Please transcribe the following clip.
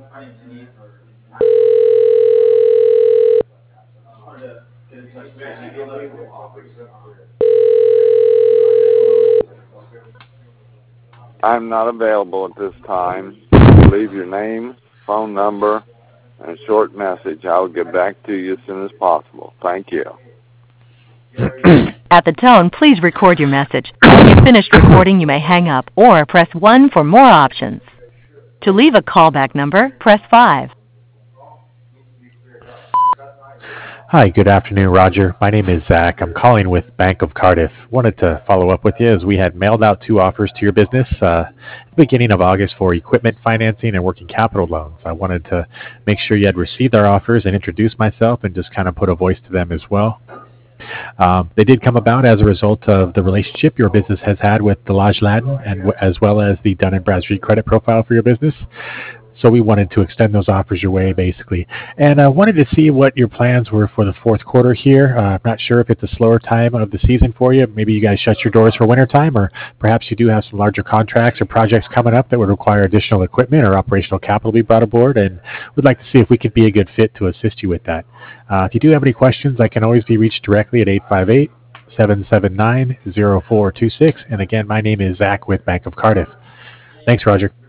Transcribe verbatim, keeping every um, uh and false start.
I'm not available at this time. Leave your name, phone number, and a short message. I will get back to you as soon as possible. Thank you. At the tone, please record your message. When you've finished recording, you may hang up or press one for more options. To leave a callback number, press five. Hi, good afternoon, Roger. My name is Zach. I'm calling with Bank of Cardiff. Wanted to follow up with you as we had mailed out two offers to your business uh, at the beginning of August for equipment financing and working capital loans. I wanted to make sure you had received our offers and introduce myself and just kind of put a voice to them as well. Um, they did come about as a result of the relationship your business has had with Delage Latin, and w- as well as the Dun and Bradstreet credit profile for your business. So we wanted to extend those offers your way, basically. And I uh, wanted to see what your plans were for the fourth quarter here. Uh, I'm not sure if it's a slower time of the season for you. Maybe you guys shut your doors for winter time, or perhaps you do have some larger contracts or projects coming up that would require additional equipment or operational capital to be brought aboard, and we'd like to see if we could be a good fit to assist you with that. Uh, if you do have any questions, I can always be reached directly at eight five eight, seven seven nine, zero four two six. And again, my name is Zach with Bank of Cardiff. Thanks, Roger.